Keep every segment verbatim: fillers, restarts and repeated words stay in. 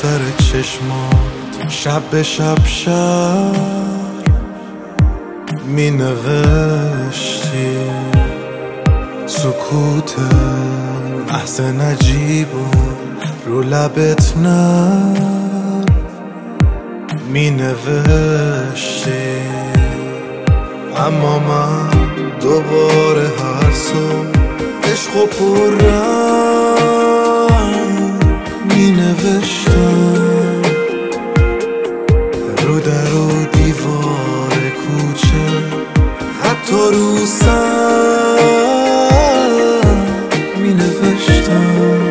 دفتر چشمات شب به شب شب می نوشتی سکوت محض نجیب و رو لبت نه می نوشتی. اما من دوباره هر صبح عشق و پررنگ می نوشتم رو در و دیوار کوچه، حتی رو سنگ می نوشتم.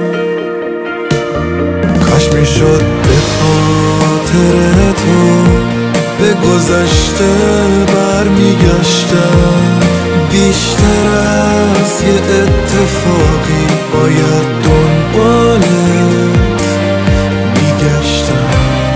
کاش می شد به خاطر تو به گذشته برمیگشتم، بیشتر از یه اتفاقی باید دنبالت میگشتم.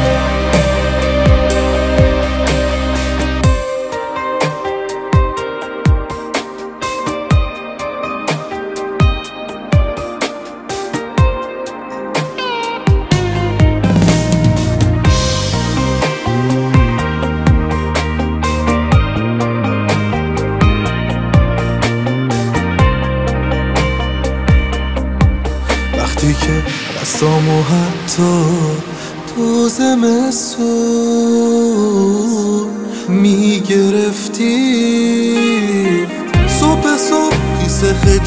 وقتی که دستامو حتی تو زمستون میگرفتی، صبح صبح خیس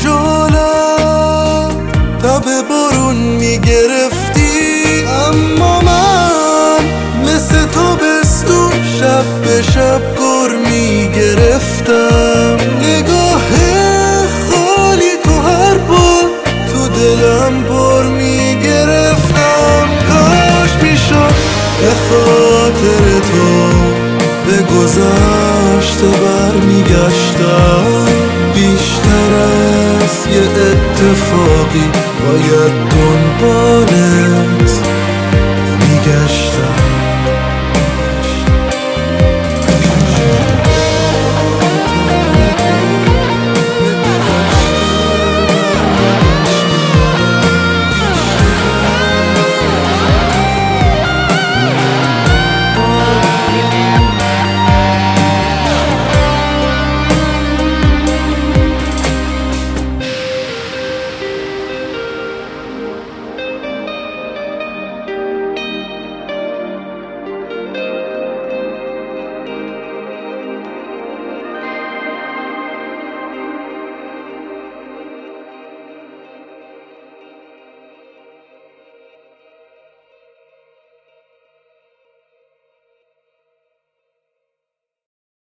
خجالت تب بارون میگرفتی. اما من مثل تابستون شب به شب گر میگرفتم. نگاه خالی تو هر بار تو دلم بار میگرفتم. کاش میشد به خاطر تو به گذشته برمیگشتم، بیشتر از یه اتفاقی باید دنبال